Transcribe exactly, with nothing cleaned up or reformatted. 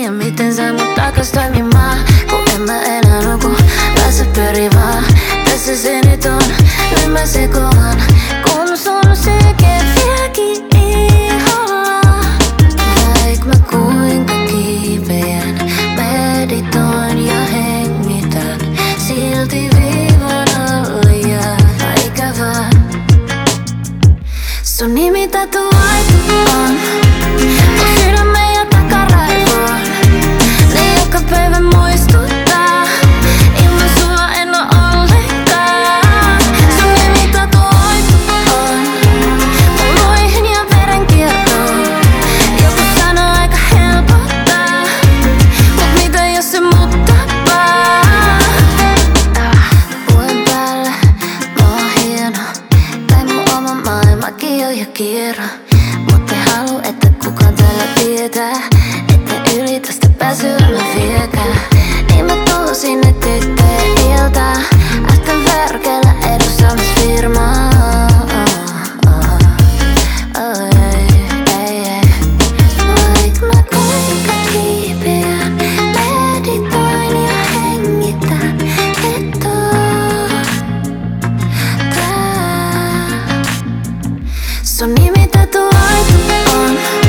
tiedä miten sä mut takas toimimaan, kun en mä enää nuku. Pääse pyörii vaan, tässä se nyt on. Nyt mä sekoan, kun sun syke vieläkin iholla. Vaik mä kuinka kiipeän, meditoin ja hengitän, silti viivan alle jää ikävää. Sun nimi tatuoitu on mun sydämen ja takaraivoon. Ne joka päivä muistuttaa, ilman sua en oo ollenkaan. Sun nimi tatuoitu on mun luihin ja verenkiertoon. Joku sanoo aika helpottaa, mut mitä jos se mut tappaa? Puen päälle, mä oon hieno, tai mun oma maailmakin on jo kierro. Mut en haluu, että kukaan täällä tietää, että yli tästä pääsyä mä viekään. Niin mä tuun sinne tyttöjen iltaan, ähtön verkeillä edustamassa firmaa. Oh, ei, ei, ei. Vaik mä kuinka kiipeän, meditoin ja hengitän, et oo tää. Sun nimi tatuoitu on